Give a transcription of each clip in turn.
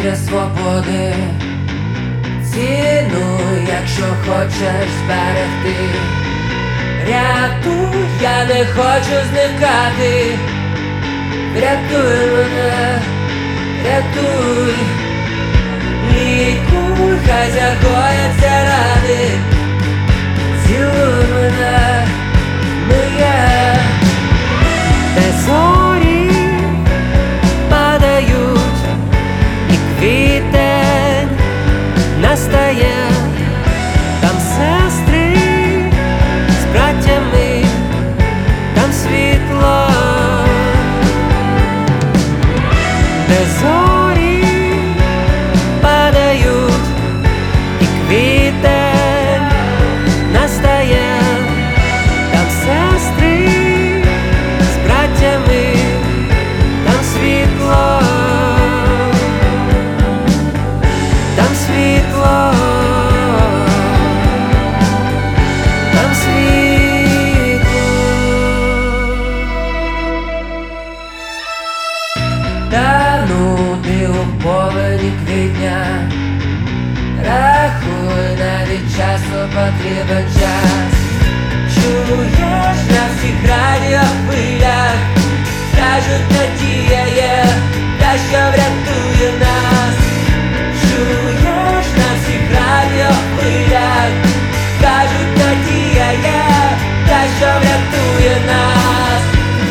для свободи. Цінуй, якщо хочеш зберегти. Рятуй, я не хочу зникати. Врятуй мене, рятуй. Лікуй, хай загояться рани. Цілуй мене, моя. Де зорі падають і квітень настає. Там сестри з браттями, там світло. Де зорі падають і квітень настає. Там сестри з браттями, там світло. Там світло. Там світло. Та нуди у повені квітня. Рахуй, навіть часу потрібен час. Чуєш на всіх радіохвилях, кажуть, надія є, та що врятує нас. Чуєш на всіх радіохвилях, кажуть, надія є, та що врятує нас.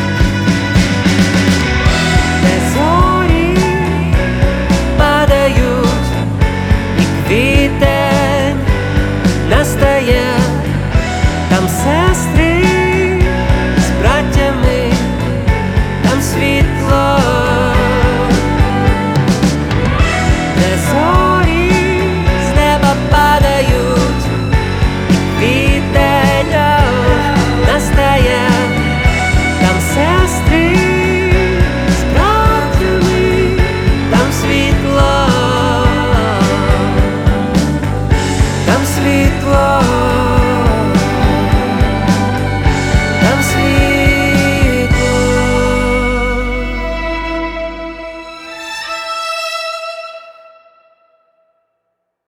Де зорі падають і квітень настає.